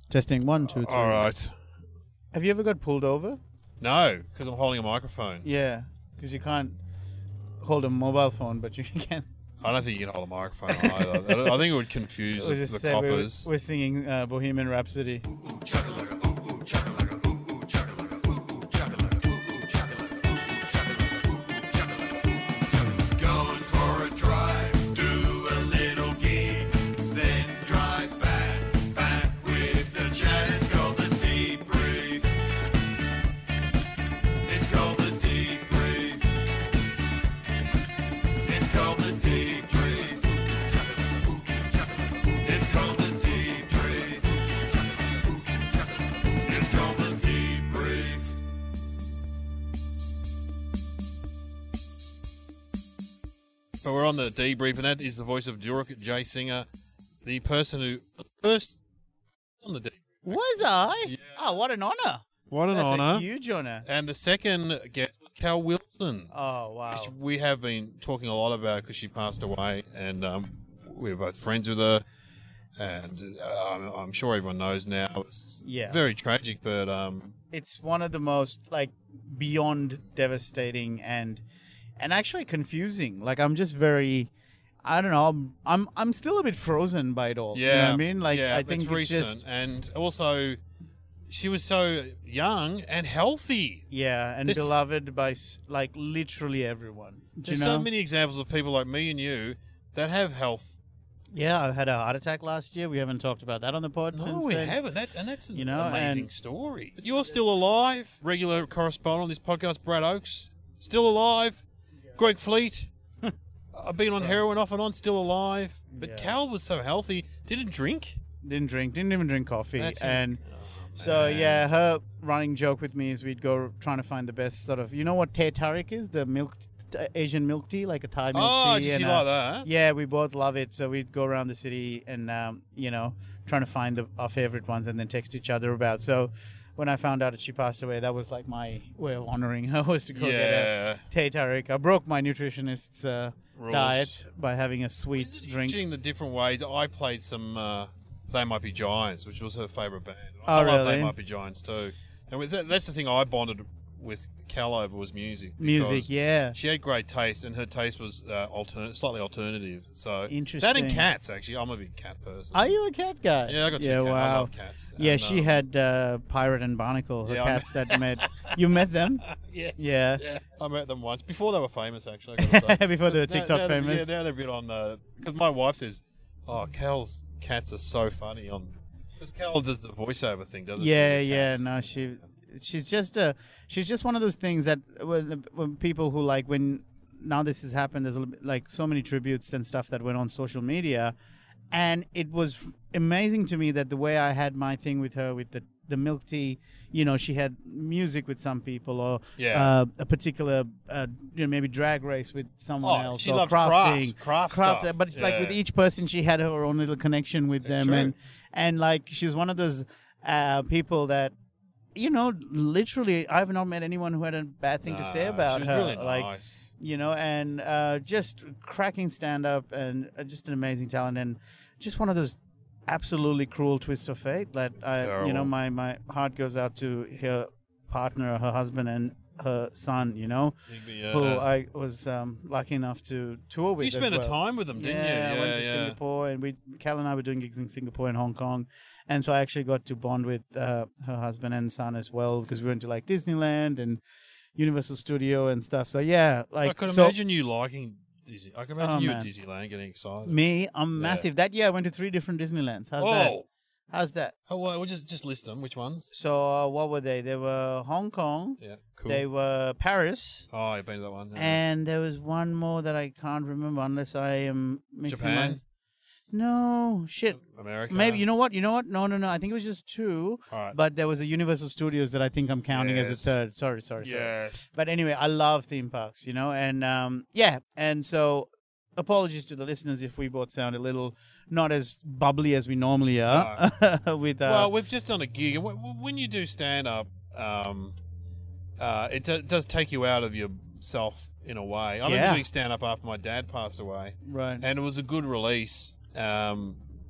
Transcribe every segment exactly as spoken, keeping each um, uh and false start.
Testing one, two, three. All right. Have you ever got pulled over? No, because I'm holding a microphone. Yeah, because you can't hold a mobile phone, but you can. I don't think you can hold a microphone either. I think it would confuse We'll the, just the say we're, coppers. we're singing uh, Bohemian Rhapsody. Going for a drive, do a little gig, then drive back, back with the chat. It's called the debrief. It's called the debrief. It's called the debrief. It's called the debrief. It's called the debrief. But we're on the debrief, and that is the voice of Durek J. Singer, the person who first on the debrief. Was I? Yeah. Oh, what an honor. What an That's honour. a huge honor. And the second guest was Cal Wilson. Oh, wow. Which we have been talking a lot about because she passed away, and um, we were both friends with her. And uh, I'm, I'm sure everyone knows now. It's Yeah. very tragic, but um, It's one of the most, like, beyond devastating and and actually confusing. Like, I'm just very... I don't know. I'm I'm, I'm still a bit frozen by it all. yeah, You know what I mean? Like, yeah, I think it's it's recent, just... and also she was so young and healthy. Yeah, and This- beloved by, s- like, literally everyone. Do There's you know? so many examples of people like me and you that have health. Yeah, I had a heart attack last year. We haven't talked about that on the pod No, since we then. haven't. That's, and that's an You know, amazing and- story. But you're still alive. Regular correspondent on this podcast, Brad Oakes, still alive. Greg Fleet, I've been on heroin off and on, still alive. But Yeah. Cal was so healthy, didn't drink. Didn't drink, didn't even drink coffee. That's and oh, so, man. yeah, her running joke with me is we'd go trying to find the best sort of, you know what Teh Tarik is? The milk, t- Asian milk tea, like a Thai milk Oh, tea. did and, you uh, like that? Yeah, we both love it. So we'd go around the city and, um, you know, trying to find the, our favorite ones and then text each other about. So when I found out that she passed away, that was like my way of honoring her, was to go get Yeah. a Teh Tarik. I broke my nutritionist's uh, Rules. diet by having a sweet Isn't it drink. interesting the different ways. I played some uh, They Might Be Giants, which was her favourite band. Oh, I love really? They Might Be Giants too. And with that, that's the thing I bonded with Cal over was music. Music, because yeah. She had great taste, and her taste was uh, altern- slightly alternative. So That Interesting. and cats, actually. I'm a big cat person. Are you a cat guy? Yeah, I got two yeah, cats. I wow. love cats. Yeah, And, she um, had uh, Pirate and Barnacle, her Yeah, I cats that met. You met them? Yes. Yeah. yeah. I met them once. Before they were famous, actually. I gotta say. Before they were Now- TikTok now they're- famous. Yeah, now they're a bit on... Because my wife says, oh, Cal's cats are so funny on... Because Cal does the voiceover thing, doesn't Yeah, she? with yeah. cats? No, she, she's just a, she's just one of those things that when, when people who like when now this has happened, there's a, little bit- like so many tributes and stuff that went on social media, and it was f- amazing to me that the way I had my thing with her with the the milk tea, you know, she had music with some people or Yeah. uh, a particular, uh, you know, maybe drag race with someone Oh, else. she or loves crafting, craft, craft stuff. But like with Yeah. each person, she had her own little connection with It's them, true. and and like she was one of those uh, people that, you know, literally, I've not met anyone who had a bad thing to say Nah, about she was her. really like, nice. you know, and uh, just cracking stand up and uh, just an amazing talent and just one of those absolutely cruel twists of fate that I, you know, Terrible. my, my heart goes out to her partner, her husband, and her son, you know, Igby, yeah. who I was um, lucky enough to tour with. You as spent a well. time with them, didn't Yeah, you? I went to yeah. Singapore, and we, Cal and I were doing gigs in Singapore and Hong Kong, and so I actually got to bond with uh, her husband and son as well because we went to like Disneyland and Universal Studio and stuff. So yeah, like I could so imagine you liking Disney. I can imagine Oh, you man. at Disneyland getting excited. me, I'm Yeah. massive. That year I went to three different Disneylands. How's that? Oh, How's that? oh, well, we'll just just list them. Which ones? So uh, what were they? They were Hong Kong. Yeah, cool. They were Paris. Oh, you've been to that one. yeah. And there was one more that I can't remember unless I am mixing Japan? my- No, shit. America. Maybe you know what? You know what? No, no, no. I think it was just two. All right. But there was a Universal Studios that I think I'm counting as a Yes. third. Sorry, sorry, sorry. Yes. But anyway, I love theme parks, you know, and um, yeah, and so apologies to the listeners if we both sound a little not as bubbly as we normally are. with uh, Well, we've just done a gig, and w- w- when you do stand up, um, uh, it do- does take you out of yourself in a way. I Yeah. remember doing stand up after my dad passed away, right. and it was a good release. Um,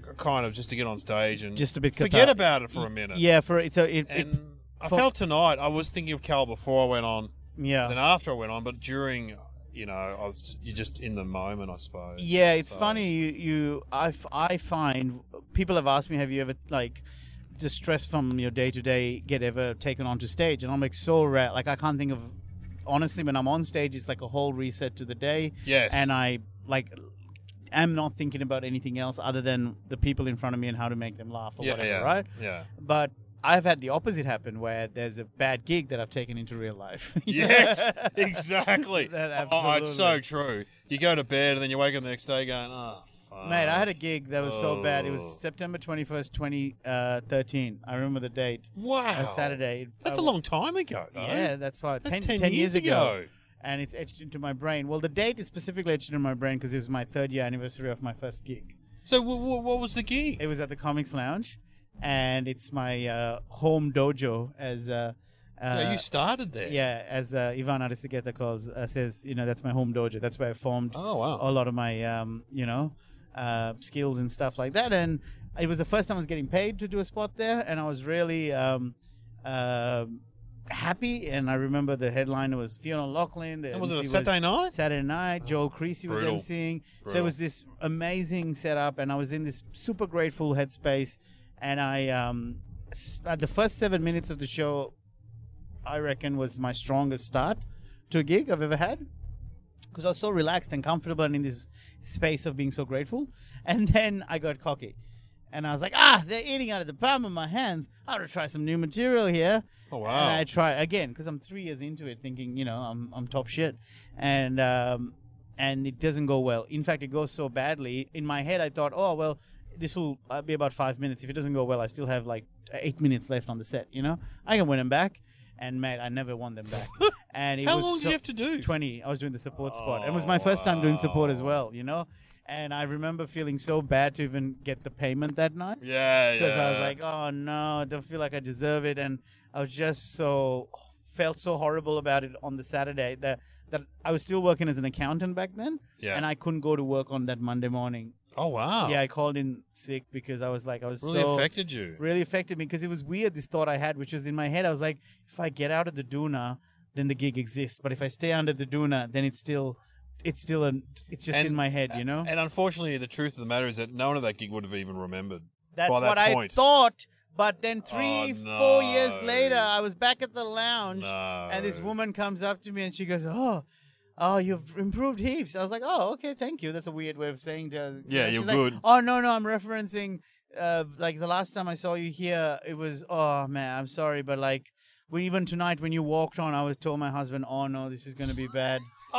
kind of just to get on stage and Just a bit forget cathartic. about it for a minute. Yeah, for it. So it, it And I for- felt tonight, I was thinking of Cal before I went on, yeah. then after I went on, but during, you know, I was just, you're just in the moment, I suppose. Yeah, it's So- funny. You, you I, f- I find people have asked me, have you ever like the stress from your day to day get ever taken onto stage? And I'm like so rare. Like I can't think of honestly when I'm on stage, it's like a whole reset to the day. Yes. And I like am not thinking about anything else other than the people in front of me and how to make them laugh or yeah, whatever, yeah, right? Yeah. But I've had the opposite happen where there's a bad gig that I've taken into real life. Yes, exactly. That Oh, it's so absolutely. true. You go to bed and then you wake up the next day going, oh, fuck. Mate, I had a gig that was so bad. It Oh. was September twenty-first, twenty thirteen. I remember the date. Wow. A Saturday. That's Uh, a long time ago, though. Yeah, that's why. That's ten, ten, ten years, ago. And it's etched into my brain. Well, the date is specifically etched into my brain because it was my third year anniversary of my first gig. So w- w- what was the gig? It was at the Comics Lounge, and it's my uh, home dojo, as uh, uh, yeah, you started there. yeah, as uh, Ivan Aristogeta calls uh, says. You know, that's my home dojo. That's where I formed Oh, wow. a lot of my um, you know uh, skills and stuff like that. And it was the first time I was getting paid to do a spot there, and I was really um, uh, happy. And I remember the headliner was Fiona Loughlin. The And was it a M C Saturday night? Saturday night. Joel Creasy was Brutal. emceeing. So it Brutal. was this amazing setup, and I was in this super grateful headspace. And I, um, s- at the first seven minutes of the show, I reckon was my strongest start to a gig I've ever had. Because I was so relaxed and comfortable and in this space of being so grateful. And then I got cocky. And I was like, ah, they're eating out of the palm of my hands. I ought to try some new material here. Oh, And wow. I try again because I'm three years into it, thinking, you know, I'm I'm top shit, and um, and it doesn't go well. In fact, it goes so badly. In my head, I thought, oh well, this will uh, be about five minutes. If it doesn't go well, I still have like eight minutes left on the set. You know, I can win them back. And mate, I never won them back. And it How was long so, did you have to do? twenty. I was doing the support spot. Oh, It was my first time doing support as wow. well. You know, and I remember feeling so bad to even get the payment that night. Yeah, yeah. Because I was like, oh no, I don't feel like I deserve it, and I was just so felt so horrible about it on the Saturday that that I was still working as an accountant back then, yeah. and I couldn't go to work on that Monday morning. oh, wow. Yeah, I called in sick because I was like, I was really so affected you. really affected me because it was weird. This thought I had, which was in my head, I was like, if I get out of the doona, then the gig exists, but if I stay under the doona, then it's still. It's still a. It's just And- in my head, you know. And unfortunately, the truth of the matter is that no one of that gig would have even remembered. That's by that what I point. thought. But then three, Oh, four years no. later, I was back at the lounge, No. and this woman comes up to me and she goes, "Oh, oh, you've improved heaps." I was like, "Oh, okay, thank you." That's a weird way of saying to. Yeah, She's you're like, good. Oh no, no, I'm referencing. Uh, like the last time I saw you here, it was. Oh man, I'm sorry, but like, when even tonight when you walked on, I was told my husband, "Oh no, this is gonna be bad."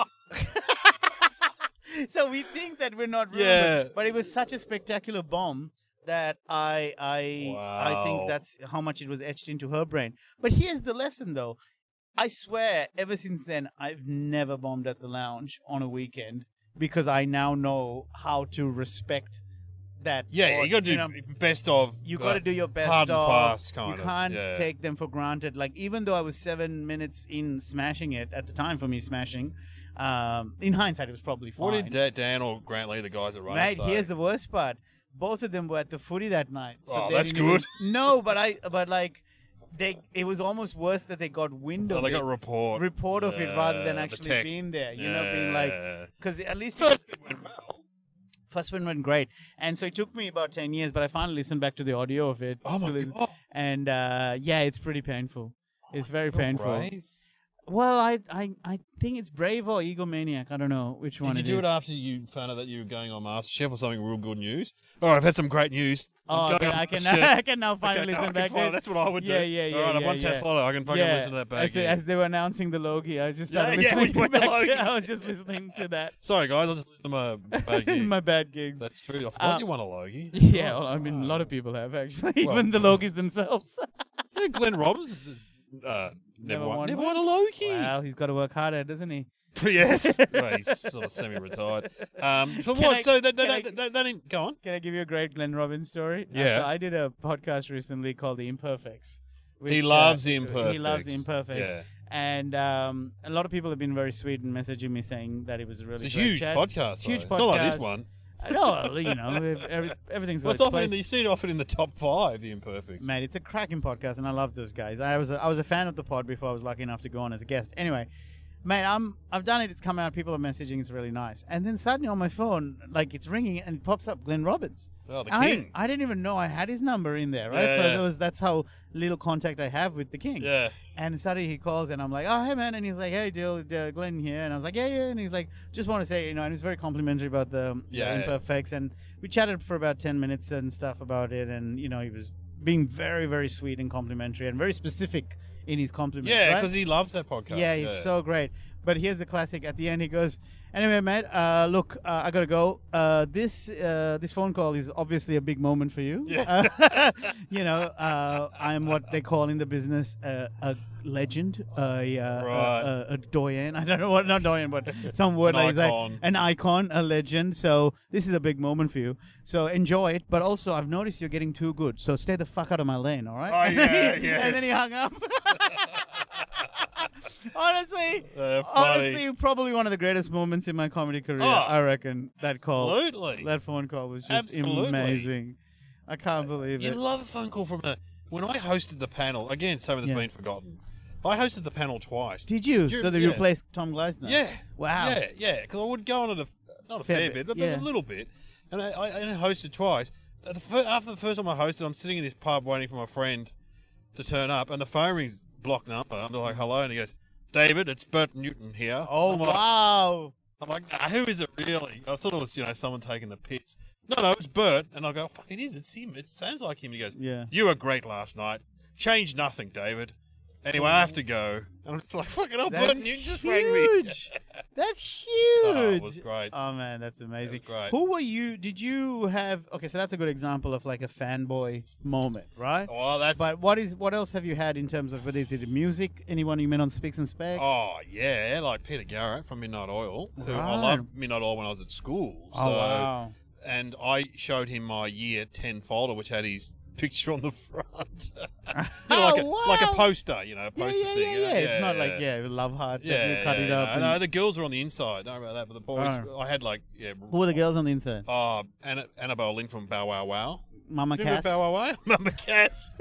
So we think that we're not ruined, Yeah. but, but it was such a spectacular bomb that I I I Wow. think that's how much it was etched into her brain. But here's the lesson though. I swear, ever since then, I've never bombed at the lounge on a weekend because I now know how to respect that. Yeah, or, you got to do know, best of. you uh, got to do your best. hard and of, fast, kind you of, can't yeah. take them for granted. Like even though I was seven minutes in smashing it at the time for me smashing, um, in hindsight it was probably fine. What did Da- Dan or Grant Lee, the guys that run Mate, it, say? here's the worst part. Both of them were at the footy that night. So Oh, they that's didn't even- good. no, but I, but like, they, it was almost worse that they got wind Oh, of they it, got a report. report of it rather than Yeah, the actually tech. being there. You know, being like, Yeah. because at least First it went well. first one went great, and so it took me about ten years, but I finally listened back to the audio of it. Oh to my listen- god. And uh, yeah, it's pretty painful. It's very You're painful. brave. Well, I, I, I think it's brave or egomaniac. I don't know which one. Did you it do it is. after you found out that you were going on MasterChef or something real good news? All right, I've had some great news. Oh, I'm okay, going on I can, MasterChef. I can now finally Okay, no, I listen can back. follow. to- That's what I would do. Yeah, yeah, yeah, All right, I've yeah, won yeah. Tesla. I can fucking listen to that back. as, as they were announcing the Logie, I just started Yeah, yeah, listening when you to went back. Logie. I was just listening to that. Sorry, guys. I was just listening to my bad gig. My bad gigs. That's true. I forgot Uh, you won a Logie. Yeah, well, I mean, a lot of people have actually, Well- even the Logies themselves. Yeah, Glenn Robbins is, uh, never, Never won. won Never one? won a Logie. Well, he's got to work harder, doesn't he? Yes. Well, he's sort of semi-retired. Um, so Can what? I- so that, that, can I- that, that, that didn't go on. Can I give you a great Glenn Robbins story? Uh, Yeah. so I did a podcast recently called The Imperfects. He which, loves uh, the imperfects. He loves the Imperfects. Yeah. And um, a lot of people have been very sweet and messaging me saying that it was a really It's a great huge chat. podcast. It's a huge though. It's not like podcast. this one. I know, you know, if every, everything's got Well, it's its often in place. the, you see it often in the top five, the Imperfects. Mate, it's a cracking podcast, and I love those guys. I was a, I was a fan of the pod before I was lucky enough to go on as a guest. Anyway, mate, I'm I've done it. It's come out. People are messaging. It's really nice. And then suddenly on my phone, like it's ringing, and it pops up Glenn Roberts. Oh, the I king. didn't, I didn't even know I had his number in there, right? So Yeah. that was that's how little contact I have with the king. Yeah. And suddenly he calls, and I'm like, oh, hey, man. And he's like, hey, Dill, uh, Glenn here. And I was like, yeah, yeah. And he's like, just want to say, you know, and he's very complimentary about the, Yeah, the yeah. Imperfects. And we chatted for about ten minutes and stuff about it. And, you know, he was being very, very sweet and complimentary and very specific in his compliments. Yeah, right? because he loves that podcast. Yeah, he's so great. But here's the classic. At the end, he goes, anyway, mate, uh, look, uh, I got to go. Uh, this uh, this phone call is obviously a big moment for you. Yeah. Uh, you know, uh, I'm what they call in the business uh, a legend, a, uh, Right. a, a, a doyen. I don't know what, not doyen, but some word An like that. icon. An icon, a legend. So this is a big moment for you. So enjoy it. But also, I've noticed you're getting too good. So stay the fuck out of my lane, all right? Oh, And then yeah, he- yes. And then he hung up. Honestly, Uh, funny. honestly, probably one of the greatest moments in my comedy career. Oh. I reckon that call, Absolutely. that phone call was just Absolutely. amazing. I can't believe You it. love a phone call from a. When I hosted the panel, again, something that's Yeah. been forgotten. I hosted the panel twice. Did you? Did you- So that you yeah. replaced Tom Gleisner? Yeah. Wow. Yeah, yeah. Because I would go on at a not a Fair fair, bit, bit, but yeah. a little bit, and I, I, I hosted twice. At The fir- after the first time I hosted, I'm sitting in this pub waiting for my friend to turn up, and the phone rings, block number. I'm like, hello, and he goes, David, it's Bert Newton here. Oh, I'm like, wow. I'm like, nah, who is it really? I thought it was, you know, someone taking the piss. No, no, it's Bert. And I go, fuck, it is. It's him. It sounds like him. He goes, Yeah. you were great last night. Changed nothing, David. Anyway, I have to go. And I'm just like, fucking hell, Bert That's Newton just rang me. huge. That's huge. Oh, it was great. Oh, man, that's amazing. great. Who were you? Did you have? Okay, so that's a good example of like a fanboy moment, right? Oh, that's. But what is what else have you had in terms of whether is it music? Anyone you met on Speaks and Specs? Oh, yeah, like Peter Garrett from Midnight Oil. Who I Right. loved Midnight Oil when I was at school. Oh, So, wow. And I showed him my year ten folder, which had his picture on the front. You know, like, Oh, a, like a wow. poster, you know, a Yeah, poster yeah, thing. yeah, you know? yeah. It's not like yeah, love heart. that Yeah, you cut yeah, it no, up. and- no, the girls were on the inside. Don't know about that, but the boys, Oh. I had like, yeah. Who were the girls on the inside? Uh, Anna, Annabelle Lynn from Bow Wow Wow. Mama Remember Cass. Bow Wow Wow? Mama Cass.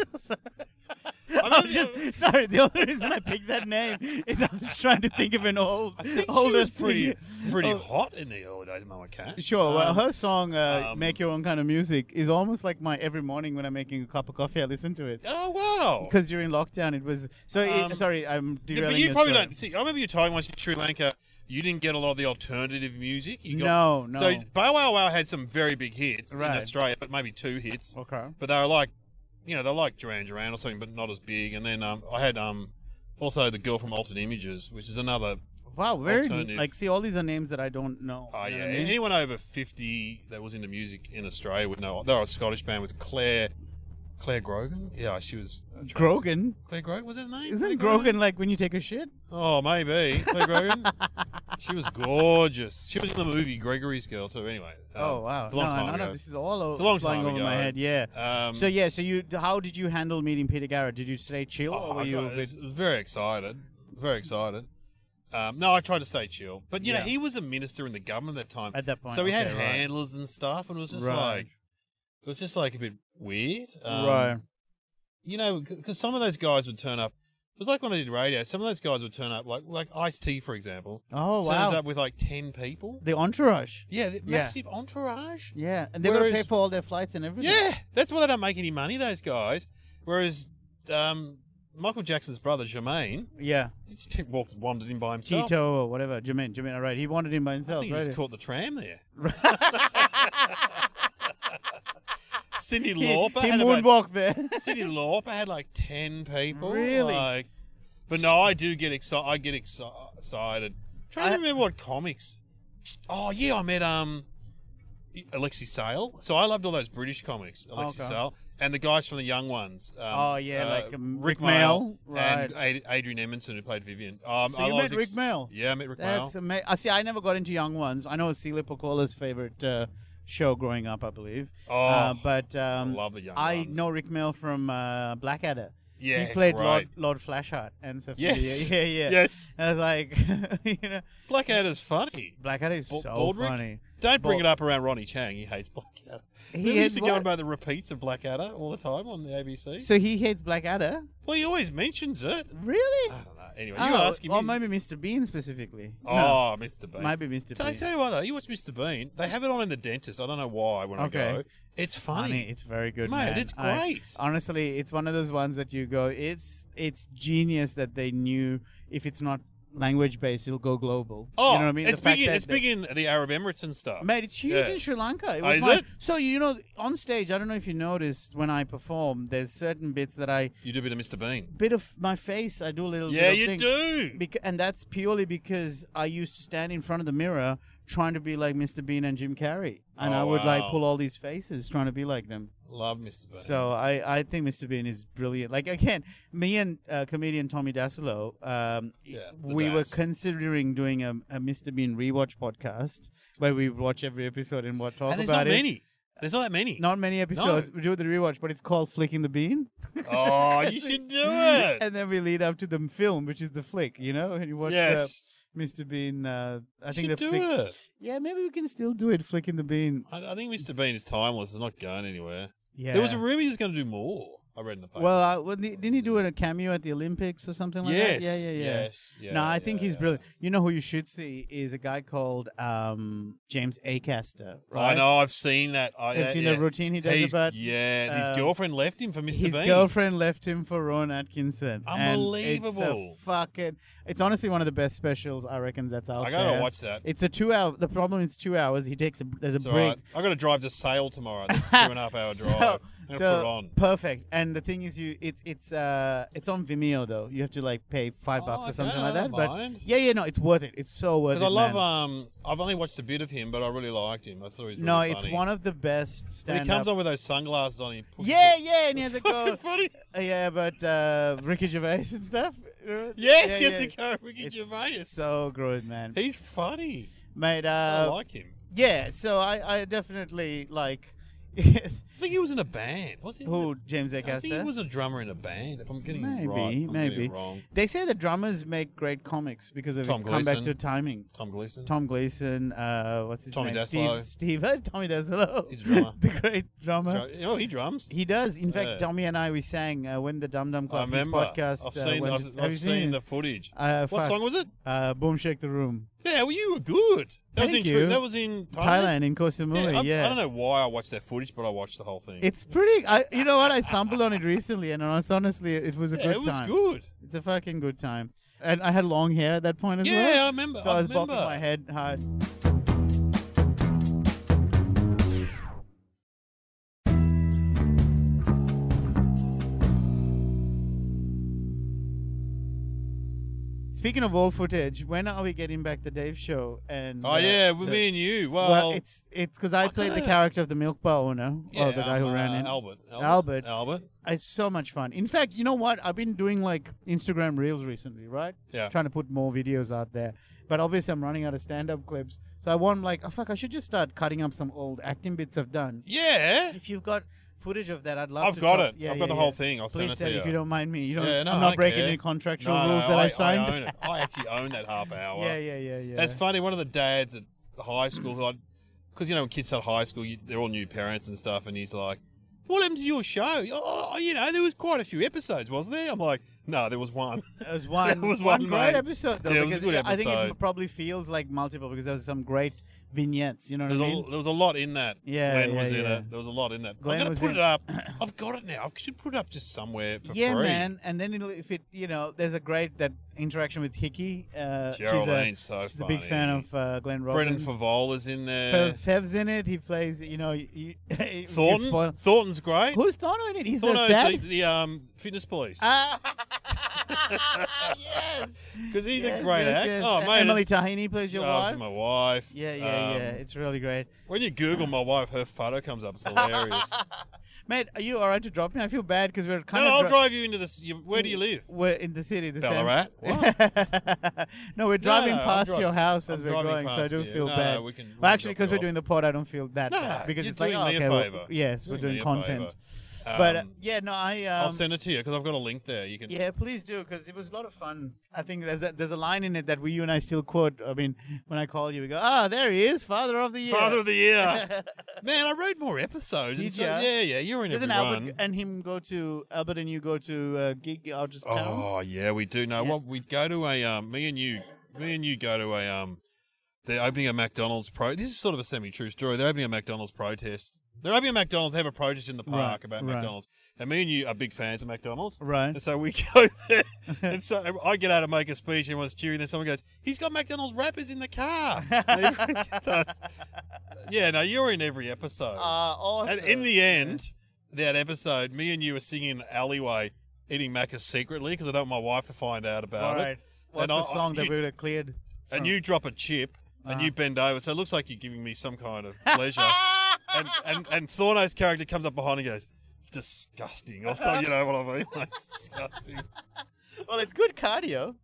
I mean, was just sorry. The only reason I picked that name is I was trying to think of an old, I think she older was pretty, singer. pretty Oh. hot in the early days of Mama Cass. Sure. Well, Um, her song uh, um, "Make Your Own Kind of Music" is almost like my every morning when I'm making a cup of coffee. I listen to it Oh, wow. because during lockdown it was. So Um, it, sorry, I'm Yeah, derailing but you your probably story. don't see. I remember you telling once in Sri Lanka, you didn't get a lot of the alternative music. You got, No, no. So Bow Wow Wow had some very big hits Right. in Australia, but maybe two hits. Okay. But they were like, you know, they're like Duran Duran or something, but not as big. And then um, I had um, also the girl from Altered Images, which is another. Wow, very neat. Alternative. Like, see, all these are names that I don't know. Oh You know yeah, what I mean? anyone over fifty that was into music in Australia would know. They're a Scottish band with Claire, Claire Grogan. Yeah, she was. uh, Grogan. Claire Grogan was that her name? Claire Isn't Grogan like when you take a shit? Oh, maybe. Claire Grogan. She was gorgeous. She was in the movie Gregory's Girl too. Anyway. um, Oh wow! It's a long no, time no, ago. no, this is all It's a long flying time over ago. my head. Yeah. Um, So yeah, so you, how did you handle meeting Peter Garrett? Did you stay chill, oh, or were you? God, a I bit- was very excited. Very excited. Um, no, I tried to stay chill, but you know Yeah. he was a minister in the government at that time. At that point, so we had okay, right. handlers and stuff, and it was just Right. like it was just like a bit weird. Um, Right. You know, because some of those guys would turn up. It was like when I did radio. Some of those guys would turn up, like like Ice-T, for example. Oh turns wow! up with like ten people. The entourage. Yeah, the Yeah. massive entourage. Yeah, and they got to pay Whereas- for all their flights and everything. Yeah, that's why they don't make any money, those guys. Whereas um, Michael Jackson's brother, Jermaine, Yeah. he just walked, wandered in by himself. Tito or whatever. Jermaine. Jermaine. All right. He wanted him by I himself. think he right? just caught the tram there. Cindy he Lauper he had about, moonwalked there. Cindy Lauper had like ten people. Really? Like, but no, I do get excited. I get exci- excited. Trying I- to remember what comics. Oh yeah, I met um Alexi Sale. So I loved all those British comics. Alexi Okay. Sale and the guys from the Young Ones. Um, Oh, yeah, uh, like, um, Rick Rick Mail, Mail and right. Ad- Adrian Edmondson who played Vivian. Um, So I you was met Rick Mail? Yeah, I met Rick That's Mail. amazing. I see. I never got into Young Ones. I know it's Celia Pacola's favorite uh, show growing up, I believe. Oh, uh, but um, I love the Young I Ones. know Rick Mail from uh, Blackadder. Yeah, he played great. Lord Lord Flashheart and stuff. Yes. Yeah, yeah. Yes. I was like, you know, Blackadder's funny. Blackadder is Bal- so Baldrick? funny. Don't bring Bal- it up around Ronnie Chang. He hates Blackadder. He He used hates to go what? on about the repeats of Blackadder all the time on the A B C. So he hates Blackadder? Well, he always mentions it. Really? I don't know. Anyway, Oh, you ask him. or he's- maybe Mister Bean specifically. Oh, Mister Bean. No, might be Mister Tell, Bean. tell you what, though, you watch Mister Bean. They have it on in the dentist. I don't know why when Okay. I go. It's funny. It's very good, Mate, man. it's I- great. honestly, it's one of those ones that you go, it's it's genius that they knew if it's not language based, it'll go global. Oh, you know what I mean? it's The fact big. In, that it's they- big in the Arab Emirates and stuff. Mate, it's huge Yeah. in Sri Lanka. It Oh, was is my- it? So you know, on stage, I don't know if you noticed when I perform, there's certain bits that I You do a bit of Mister Bean. bit of my face. I do a little. Yeah, bit of you thing. do. Beca- and that's purely because I used to stand in front of the mirror trying to be like Mister Bean and Jim Carrey, and Oh, I would like wow. pull all these faces trying to be like them. Love Mister Bean. So I, I think Mister Bean is brilliant. Like again, me and uh, comedian Tommy Dasilo, um, Yeah, the we were Das. considering doing a, a Mister Bean rewatch podcast where we watch every episode and what talk and there's about not it. many. There's not that many. Not many episodes. We do the rewatch, but it's called Flicking the Bean. Oh, you should do it. And then we lead up to the film, which is the flick, you know, and you watch uh, Yes. Mister Bean. Uh, I You think should the do flick. it. Yeah, maybe we can still do it. Flicking the Bean. I, I think Mister Bean is timeless. It's not going anywhere. Yeah. There was a rumor he was going to do more. I read in the paper. Well, uh, when the, didn't he do a cameo at the Olympics or something like yes. that? Yeah, yeah, yeah. Yes. Yeah, no, I yeah, think he's yeah. brilliant. You know who you should see is a guy called um, James Acaster. Right? I know. I've seen that. I, Have uh, seen yeah. the routine he does He's- about Yeah, his uh, girlfriend left him for Mister his Bean. girlfriend left him for Rowan Atkinson. And it's Unbelievable. a fucking. It's honestly one of the best specials I reckon that's out I there. gotta watch that. It's a two-hour. The problem is two hours. He takes a. There's a It's break. alright. I got to drive to Sale tomorrow. That's a two and a half hour So- drive. I'm gonna so put it on. perfect. And the thing is, you it's it's uh it's on Vimeo though. You have to like pay five Oh, bucks or okay, something I like that. don't But mind. yeah, yeah, no, it's worth it. It's so worth it. Because I love. man. Um, I've only watched a bit of him, but I really liked him. I thought he was really no, funny. it's one of the best When stand he comes on with those sunglasses on, he pushes Yeah, it. yeah, and he has a go. Fucking funny. Uh, yeah, but uh, Ricky Gervais and stuff. Uh, Yes, yeah, yes, yeah. he go Ricky It's Gervais. so good, man. He's funny. Mate, I uh, like him. yeah. So I, I definitely like. I think he was in a band. Was he? Who, James I think he Acaster? was a drummer in a band. If I'm getting it Maybe, right, I'm maybe. Getting it wrong. They say the drummers make great comics because of Tom it. Come back Gleason. to timing. Tom Gleason. Tom Gleason, uh, what's his Tommy name? Daslow. Steve, Steve, Tommy Daslow. He's a drummer. the great drummer. Drum- oh, he drums. He does. In fact, Yeah. Tommy and I, we sang uh, when the Dum Dum I Club his remember. podcast. I've uh, seen. went I've, to- have I've you seen seen the it? footage. Uh, What fuck. song was it? Uh, Boom Shake the Room. Yeah, well, you were good. That Thank was in. you. That was in Thailand. Thailand in Koh Samui, Yeah, yeah. I, I don't know why I watched that footage, but I watched the whole thing. It's pretty. I, you know what? I stumbled on it recently, and honest- honestly, it was a yeah, good it was time. good. It's a fucking good time. And I had long hair at that point as Yeah, well. I remember. So I, I was remember. bopping my head hard. Speaking of old footage, when are we getting back the Dave show? And Oh uh, yeah, with the- me and you. Well, Well, it's it's because I I played the kinda- character of the milk bar owner, yeah, or the guy who um, ran uh, it. Albert. Albert. Albert. It's so much fun. In fact, you know what? I've been doing like Instagram Reels recently, right? Yeah. Trying to put more videos out there. But obviously, I'm running out of stand-up clips. So I want like, oh fuck, I should just start cutting up some old acting bits I've done. Yeah. If you've got footage of that, I'd love I've to. got talk- it. Yeah, I've yeah, got the yeah. whole thing. I'll send Please it send to if you. you don't mind me. You don't. Yeah, no, I'm I not don't breaking care. any contractual No, no, rules that I, signed. I own it. I actually own that half hour. yeah, yeah, yeah, yeah. That's funny. One of the dads at high school, who because you know when kids start high school, you, they're all new parents and stuff, and he's like, "What happened to your show? Oh, you know, there was quite a few episodes, wasn't there?" I'm like, "No, there was one." It was one, There was one, one, great mate. episode though, Yeah, it was a because good I think it episode. probably feels like multiple because there was some great vignettes. You know what There I was, mean? a, there was a lot in that. Yeah, Glenn yeah, was in yeah. it. There was a lot in that. Glenn I'm gonna was put in- it up. I've got it now. I should put it up just somewhere for Yeah, free. man. And then it'll, if it, you know, there's a great that interaction with Hickey. Uh, she's a, Geraldine's so she's a funny. big fan of uh, Glenn Brendan Robbins. Favola's in there. Fev, Fev's in it. He plays, you know, you, you Thornton. spoil- Thornton's great. Who's Thornton in it? He's the Thornton's dad. the, the um, fitness police. Ah, yes. Because he's Yes, a great yes, act. yes. Oh, Uh, mate. Emily it's- Tahini plays your oh, wife. my wife. Yeah, yeah, Um, yeah. It's really great. When you Google my wife, her photo comes up. It's hilarious. Mate, are you all right to drop me? I feel bad because we're no, kind no, of. I'll dri- drive you into this. You, where do you live? We're in the city. The Ballarat? Same. no, we're driving no, I'm past dri- your house as I'm we're driving going, so I past do you. feel No, bad. we can- we well, can actually, drop because you we're off. doing the pod, I don't feel that No, bad because you're it's like, doing oh, me a okay, well, favour. yes, we're Doing doing me a content. favour. but uh, Um, yeah, no, I. I'll Um, send it to you because I've got a link there. You can. yeah, please do because it was a lot of fun. I think there's a, there's a line in it that we you and I still quote. I mean, when I call you, we go, ah, there he is, Father of the Year. Father of the Year. Man, I wrote more episodes. and Did so- ya? Yeah, yeah. You're in Doesn't every Albert one. and him go to Albert and you go to uh, gig out of town? Oh yeah, we do. No, Yeah. what we'd go to a um, me and you, me and you go to a um, they're opening a McDonald's pro. This is sort of a semi-true story. They're opening a McDonald's protest. They're opening a McDonald's. They have a protest in the park Right, about right. McDonald's, and me and you are big fans of McDonald's. Right. And so we go there, and so I get out to make a speech, and everyone's cheering. Then someone goes, "He's got McDonald's wrappers in the car." And everyone starts- yeah, no, you're in every episode. Uh, awesome. And in the end, that episode, me and you were singing in the alleyway, eating Macca's secretly because I don't want my wife to find out about All it. right. What's And the I- song that you- we would have cleared? And from? you drop a chip, and Uh-huh. you bend over, so it looks like you're giving me some kind of pleasure. and and and Thorno's character comes up behind and goes, "Disgusting," or so, you know what I mean? Like disgusting. Well, it's good cardio.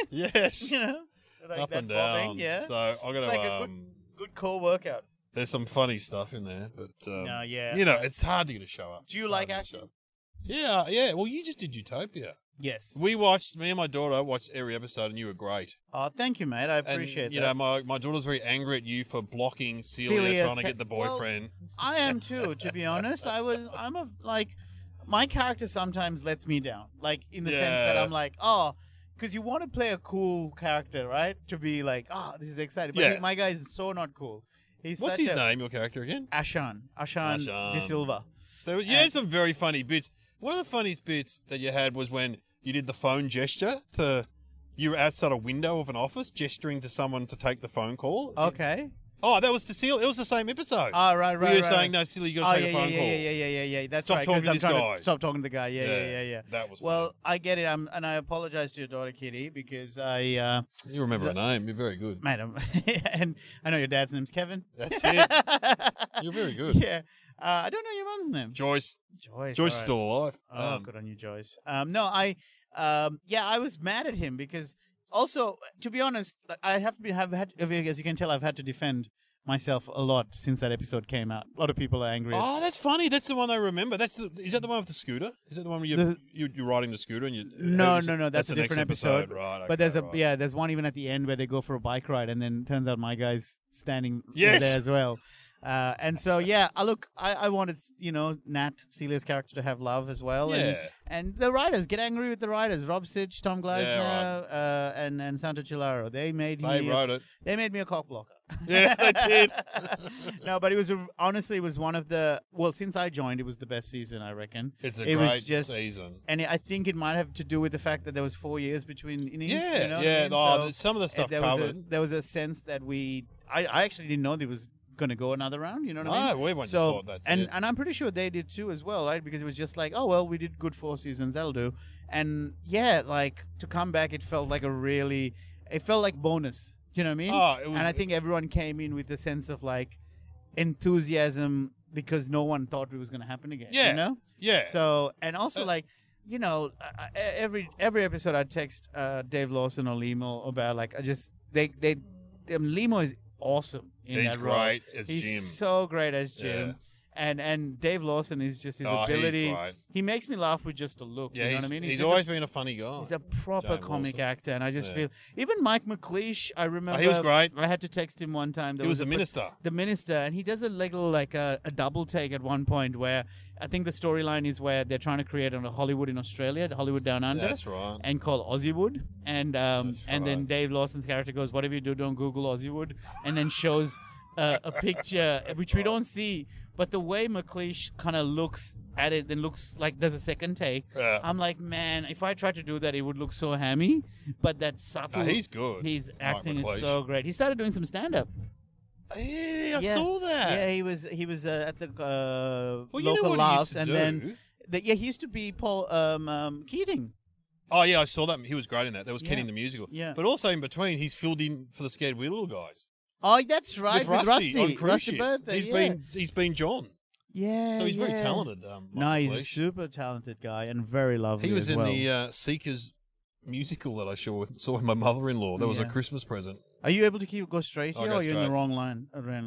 Yes. You know, like Up that and bobbing, down. yeah. So I got It's to. like a um, good core workout. There's some funny stuff in there, but um, No, yeah. you know, it's hard to get a show up. Do you It's like hard to get a acting? show up. Yeah, yeah. Well, you just did Utopia. Yes. We watched, me and my daughter watched every episode, and you were great. Oh, thank you, mate. I And, appreciate you that. know, my, my daughter's very angry at you for blocking Celia, Celia's trying to ca- get the well, boyfriend. I am too, to be honest. I was, I'm a, like, my character sometimes lets me down. Like, in the sense that Yeah. I'm like, oh, because you want to play a cool character, right? To be like, oh, this is exciting. But Yeah. he- my guy is so not cool. He's What's such his a, name, your character again? Ashan. Ashan, Ashan. De Silva. So you And- had some very funny bits. One of the funniest bits that you had was when you did the phone gesture to, you were outside a window of an office gesturing to someone to take the phone call. Okay. Oh, that was the seal. It was the same episode. Oh, right, right, we were right. saying, no, Celia, you Oh, got to yeah, take yeah, a phone yeah, call. yeah, yeah, yeah, yeah, yeah. That's Stop right. talking 'cause to I'm this trying guy. to stop talking to the guy. Yeah, yeah, yeah, yeah. That was Well, I get it. I'm, and I apologize to your daughter, Kitty, because I, uh, funny. You remember the- her name. You're very good. madam, and I know your dad's name's Kevin. That's it. You're very good. Yeah. Uh, I don't know your mum's name. Joyce. Joyce. Joyce all is right. still alive. Oh, Um, good on you, Joyce. Um, no, I, um, yeah, I was mad at him because also, to be honest, like, I have to be have had, as you can tell, I've had to defend myself a lot since that episode came out. A lot of people are angry. at- Oh, that's funny. That's the one I remember. That's the. Is that the one with the scooter? Is that the one where you The- you you're riding the scooter and you? No, who's- no, no, that's a the next different episode. right? But there's okay, a right. yeah, there's one even at the end where they go for a bike ride, and then turns out my guy's standing Yes. there as well. Uh, and so yeah, I look, I, I wanted you know Nat Celia's character to have love as well, and Yeah. and the writers get angry with the writers, Rob Sitch, Tom Gleisner, Yeah, uh, and and Santo Chilaro. They made They me a- wrote it. they made me a cock blocker. Yeah, they did. No, but it was a, honestly it was one of the well since I joined, it was the best season I reckon. It's a It was great just- season. And I think it might have to do with the fact that there was four years between innings. Yeah, you know what I yeah. mean? Oh, So- there's some of the stuff there was, a, covered. there was a sense that we I, I actually didn't know there was going to go another round, you know what I mean? No, everyone just So thought that's and it. and I'm pretty sure they did too as well, right? Because it was just like, oh well, we did good four seasons, that'll do. And yeah, like to come back, it felt like a really, it felt like bonus. Do you know what I mean? Oh, it was, And I think everyone came in with a sense of like enthusiasm because no one thought it was going to happen again. Yeah. You know? yeah. So and also Uh, like you know I- I- every every episode I text uh, Dave Lawson or Limo about like I just they they um, Limo is awesome in he's that role. great as He's Jim. so great as Jim. Yeah. And and Dave Lawson is just his oh, ability. he's great. He makes me laugh with just a look. Yeah, you know he's, what I mean? he's just always a, been a funny guy. he's a proper James comic Lawson. actor, and I just Yeah. feel even Mike McLeish. I remember Oh, he was great. I had to text him one time. There He was a the pat- minister. the minister, and he does a little like a, a double take at one point where I think the storyline is where they're trying to create a Hollywood in Australia, the Hollywood Down Under, That's right. and called Aussiewood. And um, That's and then right. Dave Lawson's character goes, "Whatever you do, don't Google Aussiewood," and then shows uh, a picture which we don't see, but the way McLeish kind of looks at it, then looks like does a second take. Yeah. I'm like, man, if I tried to do that, it would look so hammy. But that subtle, No, he's good. his Mike acting is McLeish. so great. He started doing some stand up. Yeah, I Yeah. saw that. Yeah, he was he was uh, at the uh, well, you know local what laughs, he used and to then do? the, yeah, he used to be Paul um, um, Keating. Oh yeah, I saw that. He was great in that. That was Yeah. Kenny the musical. Yeah. But also in between, he's filled in for the Scared Weird Little Guys. Oh, that's right, with Rusty, Rusty, on cruise Rusty ships. Birthday. He's yeah. been he's been John. yeah, So he's very yeah. talented. Um, No, Mike he's a McLeish. super talented guy and very lovely. He was as in well. the uh, Seekers musical that I saw with, saw with my mother-in-law. That was a Yeah. Christmas present. Are you able to keep go straight I'll here, go or you're in the straight. wrong line, uh, ran lane?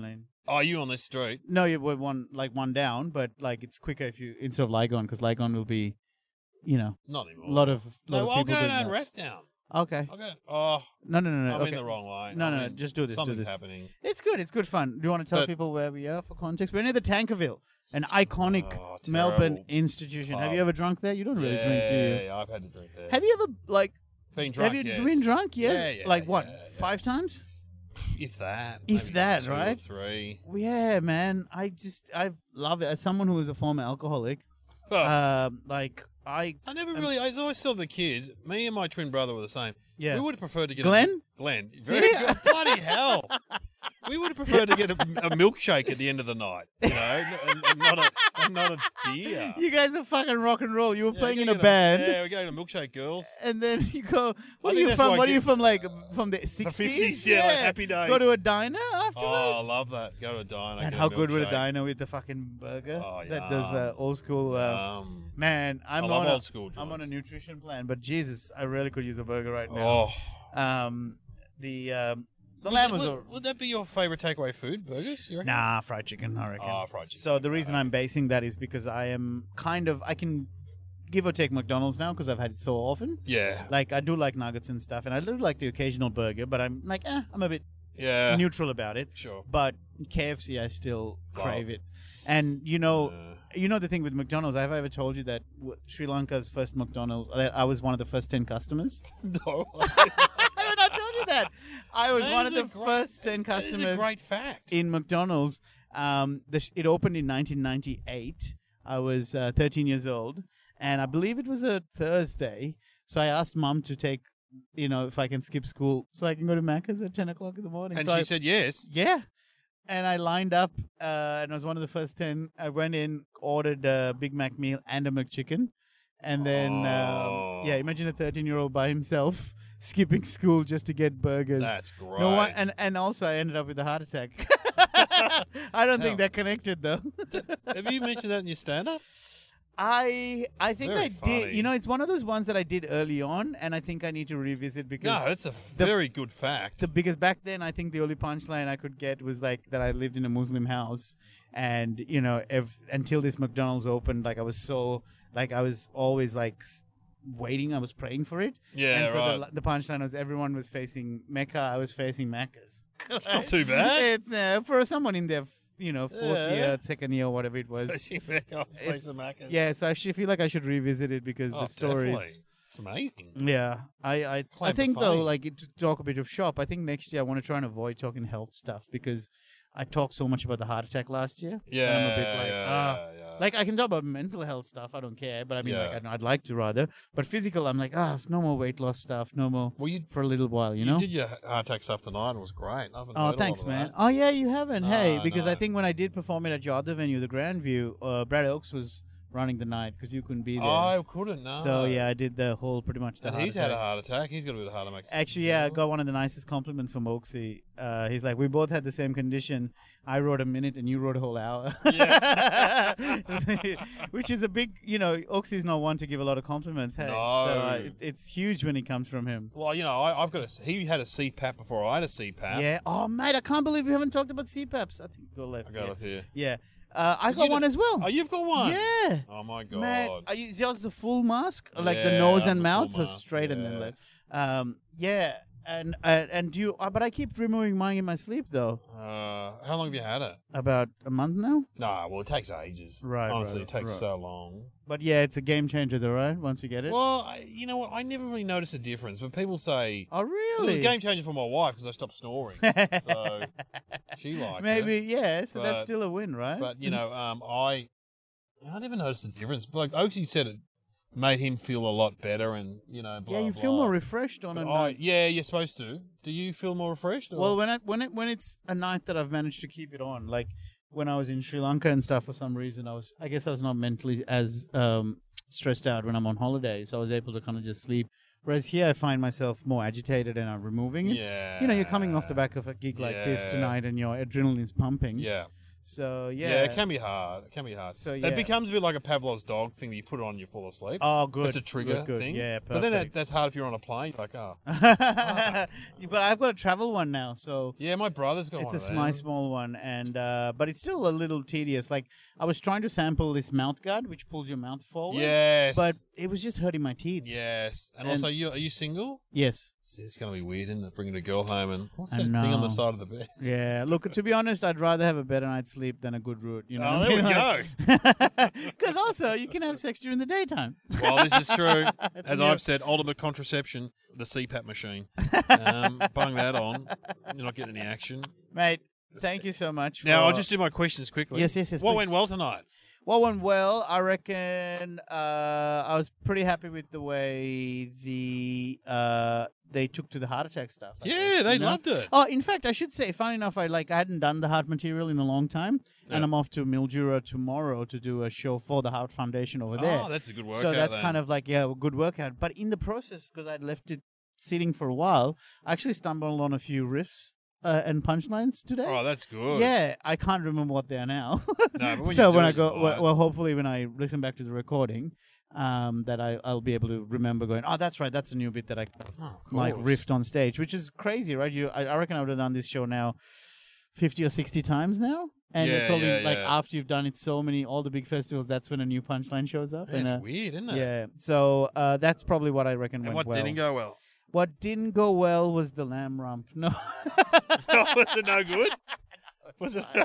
Oh, you on this street? No, you were one like one down, but like it's quicker if you instead of Lygon because Lygon will be, you know, Not anymore. a lot of. Lot No, of I'll people go doing down that. Rat down. Okay. I'll go. Oh, No, no, no, no. I'm okay. in the wrong lane. No, I'm no, in- just do this, do Something's this. happening. It's good. It's good fun. Do you want to tell But- people where we are for context? We're near the Tankerville, an iconic Oh, Melbourne terrible institution. Have pub. you ever drunk there? You don't really yeah, drink, do you? Yeah, I've had to drink there. Have you ever like? been drunk? have you yes. been drunk? Yeah. Yeah, yeah, like what? yeah, yeah. Five times? If that. If maybe that, two right? Or three. Yeah, man. I just I love it. As someone who is a former alcoholic, Well, um, like I I never um, really. I was always told the kids. Me and my twin brother were the same. yeah. We would have preferred to get Glenn? A, Glenn. See? Very good. Bloody hell. We would have preferred to get a, a milkshake at the end of the night, you know, and, and not a and not a beer. You guys are fucking rock and roll. You were Yeah, playing we're in a getting band. Yeah, we're going to milkshake girls. And then you go, what are think you that's from? why What are I you get- from? Like from the sixties? fifties, yeah, like Happy Days. Go to a diner afterwards. Oh, I love that. Go to a diner. And get how a good would a milkshake. diner with the fucking burger Oh, that does uh, yum. old school? Uh, Um, man, I'm I love on a, old school I'm on a joints. nutrition plan, but Jesus, I really could use a burger right now. Oh, Um, the um, the Was lamb that- was. would, a, would that be your favorite takeaway food? Burgers? You reckon? Nah, fried chicken, I reckon. Oh, fried chicken. So the reason I'm basing that is because I am kind of I can give or take McDonald's now because I've had it so often. Yeah. Like I do like nuggets and stuff, and I do like the occasional burger, but I'm like, eh, I'm a bit Yeah. neutral about it. Sure. But K F C, I still Wow. crave it. And you know, Uh, you know the thing with McDonald's. Have I ever told you that w- Sri Lanka's first McDonald's? I I was one of the first ten customers. no. I not told you that. I was That one is of a the great- first ten That is a customers great fact. in McDonald's. Um, the sh- it opened in nineteen ninety-eight. I was uh, thirteen years old, and I believe it was a Thursday. So I asked Mum to take, you know, if I can skip school so I can go to Macca's at ten o'clock in the morning. and so she I, said yes. yeah. And I lined up, uh, and I was one of the first ten. I went in, ordered a Big Mac meal and a McChicken. And then, Oh. um, yeah, imagine a thirteen-year-old by himself skipping school just to get burgers. That's great. No one, and, and also I ended up with a heart attack. I don't think How? they're connected, though. Have you mentioned that in your stand-up? I I think Very I did. funny. You know, it's one of those ones that I did early on, and I think I need to revisit because No, it's a the- very good fact. the, because back then I think the only punchline I could get was like that I lived in a Muslim house, and you know, if, until this McDonald's opened, like I was so like I was always like s- waiting. I was praying for it. yeah, and so right. the, the punchline was everyone was facing Mecca. I was facing Macca's. It's not too bad. It's uh, for someone in their you know fourth Yeah. year, second year, whatever it was. Facing back off, It's- facing Macca's. Yeah, so I should feel like I should revisit it because Oh, the story. definitely. Is, It's amazing. yeah, I I, I Claim to think though, fame. like to talk a bit of shop. I think next year I want to try and avoid talking health stuff because I talked so much about the heart attack last year. Yeah, and I'm a bit like, yeah, ah. yeah, yeah. Like I can talk about mental health stuff. I don't care, but I mean, Yeah. like I'd, I'd like to rather. But physical, I'm like, ah, no more weight loss stuff, no more well, you for a little while, you know. did your heart attack stuff tonight. It was great. I haven't heard a Oh, lot thanks, of man. that. Oh, yeah, you haven't. Hey, No, because I no. think when I did perform it at your other venue, the Grandview, uh, Brad Oakes was running the night because you couldn't be there. I couldn't. No. So yeah, I did the whole pretty much the and heart he's had a attack. heart attack. He's got a bit of heart attack. Actually, yeah, I got one of the nicest compliments from Oaksy. Uh, he's like, we both had the same condition. I wrote a minute and you wrote a whole hour. Yeah. Which is a big, you know, Oaksy's not one to give a lot of compliments. Hey, so uh, No. it, it's huge when it comes from him. Well, you know, I, I've got a. He had a C PAP before I had a C PAP. Yeah. Oh, mate, I can't believe we haven't talked about C PAPs. I think go left. I got yeah. it here. Yeah. Uh, I You got know- one as well. Oh, you've got one. Yeah. Oh my god. Man, are you, is yours the full mask, like the Yeah, nose I'm and the mouth, full so mask, straight and then yeah. left? Um, yeah, and uh, and you, uh, but I keep removing mine in my sleep though. Uh, how long have you had it? About a month now. No, well, it takes ages. Right, Honestly, right, it takes right. so long. But yeah, it's a game changer though, right? Once you get it. Well, I, you know what? I never really noticed a difference, but people say Oh it was really? a game changer for my wife because I stopped snoring. so she liked Maybe it. yeah. So that's But- still a win, right? But you know, um, I I never noticed the difference. But like Oaksy said, it made him feel a lot better, and you know, blah, yeah, you feel blah. more refreshed on But a I, night. yeah, you're supposed to. Do you feel more refreshed? Or? Well, when I when it when it's a night that I've managed to keep it on, like when I was in Sri Lanka and stuff, for some reason I was I guess I was not mentally as um, stressed out when I'm on holiday, so I was able to kind of just sleep. Whereas here, I find myself more agitated and I'm removing it. yeah, You know, you're coming off the back of a gig like this Yeah. tonight, and your adrenaline's pumping. Yeah, So Yeah. yeah, it can be hard. It can be hard. So, It yeah. becomes a bit like a Pavlov's dog thing that you put on and you fall asleep. Oh, good. It's a trigger good, good. thing. Yeah, But then that, perfect. that's hard if you're on a plane. Like, oh. But I've got a travel one now, so Yeah, my brother's got it's one a of sm- my them. small one, and uh, but it's still a little tedious. Like I was trying to sample this mouth guard, which pulls your mouth forward. Yes. But it was just hurting my teeth. Yes. And, And- also, you are you single? Yes. See, it's going to be weird, isn't it? Bringing a girl home and what's I that thing on the know. side of the bed? Yeah. Look, to be honest, I'd rather have a better night's sleep than a good route. You know. Oh, what I there we mean? Because also you can have sex during the daytime. Well, this is true. As Yeah. I've said, ultimate contraception, the C PAP machine. Um, bung that on. You're not getting any action. Mate, thank you so much. Now, for- I'll just do my questions quickly. Yes, yes, yes, What please. went well tonight? What went well? I reckon uh, I was pretty happy with the way the uh, they took to the heart attack stuff. I Yeah, think, they you know? loved it. Oh, in fact, I should say, funny enough, I like I hadn't done the heart material in a long time, Yeah. and I'm off to Mildura tomorrow to do a show for the Heart Foundation over there. Oh, that's a good workout. so that's then. kind of like yeah, a good workout. But in the process, because I'd left it sitting for a while, I actually stumbled on a few riffs uh, and punchlines today. Oh, that's good. Yeah, I can't remember what they are now. No, but when so you when do I it, go, you're well, right. well, hopefully when I listen back to the recording, um, that I I'll be able to remember going, oh, that's right, that's a new bit that I Oh, of like course. riffed on stage, which is crazy, right? You, I, I reckon I would have done this show now, fifty or sixty times now, and Yeah, it's only yeah, like yeah. after you've done it so many, all the big festivals, that's when a new punchline shows up. Yeah, and it's uh, weird, isn't it? yeah, so uh, that's probably what I reckon And went what well. didn't go well? What didn't go well was the lamb rump. No, Was it no good? Was it?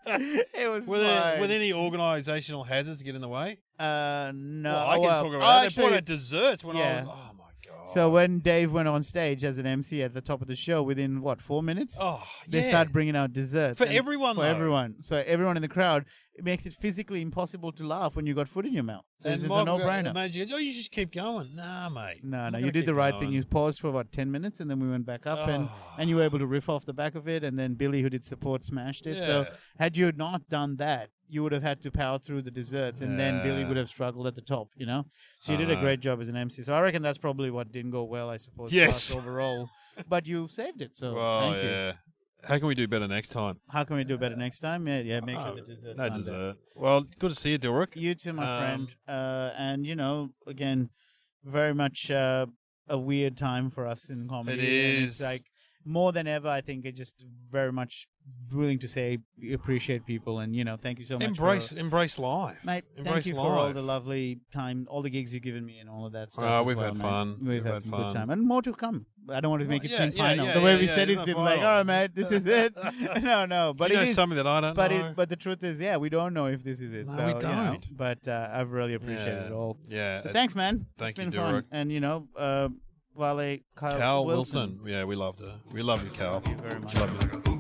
it was Were there, fine. were there any organisational hazards to get in the way? Uh, no. Well, I can well, talk oh, about that. They actually, brought out desserts when yeah. I was. Oh my god. So when Dave went on stage as an M C at the top of the show, within what four minutes, Oh, they yeah. start bringing out desserts For and- everyone, For though. everyone. So everyone in the crowd, it makes it physically impossible to laugh when you got food in your mouth. It's, And it's a Michael go- no-brainer. the manager goes, oh, you just keep going. Nah, mate. No, I'm no, not you gonna did the keep right going. thing. You paused for what ten minutes, and then we went back up, and Oh. and you were able to riff off the back of it, and then Billy, who did support, smashed it. So Yeah. had you not done that, you would have had to power through the desserts, and then Billy Yeah. would have struggled at the top. You know, so you did a Uh-huh. great job as an M C. So I reckon that's probably what didn't go well. I suppose. Yes. for us overall, but you saved it. So Well, thank you. yeah. How can we do better next time? How can we do better next time? Yeah, yeah. Make Oh, sure the desserts no aren't there. dessert. Well, good to see you, Dilrick. You too, my Um, friend. Uh, and you know, again, very much uh, a weird time for us in comedy. It and It's is. like more than ever. I think it just very much willing to say we appreciate people, and you know, thank you so much. Embrace, for, embrace life, mate. Embrace Thank you life. for all the lovely time, all the gigs you've given me, and all of that stuff. Oh, as we've well, had mate. fun. We've, We've had, had some fun. good time, and more to come. I don't want to make Well, it yeah, seem yeah, final. yeah, the way yeah, we yeah, said it's it, not it's like, final. all right, mate, this is it. no, no, but Do you it know is. something that I don't But know? it, but the truth is, yeah, we don't know if this is it. No, so we you know, don't. but uh, I've really appreciated Yeah. it all. yeah. So it- thanks, man. thank it's you, been fun. Derek. And you know, uh, Wale, Kyle, Cal Wilson. Wilson. Yeah, we loved her. We love you, Cal. Thank you very much. Love you.